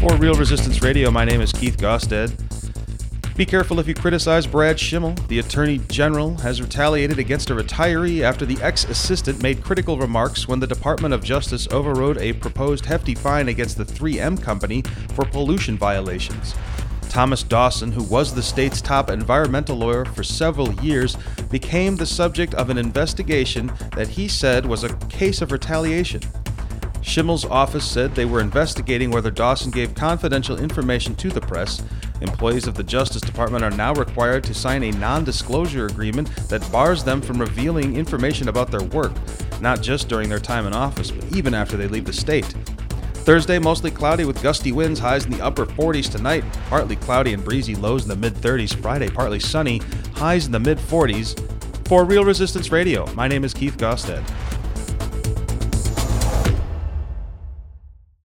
For Real Resistance Radio, my name is Keith Gosted. Be careful if you criticize Brad Schimmel. The Attorney General has retaliated against a retiree after the ex-assistant made critical remarks when the Department of Justice overrode a proposed hefty fine against the 3M company for pollution violations. Thomas Dawson, who was the state's top environmental lawyer for several years, became the subject of an investigation that he said was a case of retaliation. Schimmel's office said they were investigating whether Dawson gave confidential information to the press. Employees of the Justice Department are now required to sign a non-disclosure agreement that bars them from revealing information about their work, not just during their time in office, but even after they leave the state. Thursday, mostly cloudy with gusty winds, highs in the upper 40s tonight. Partly cloudy and breezy, lows in the mid-30s. Friday, partly sunny, highs in the mid-40s. For Real Resistance Radio, my name is Keith Gosted.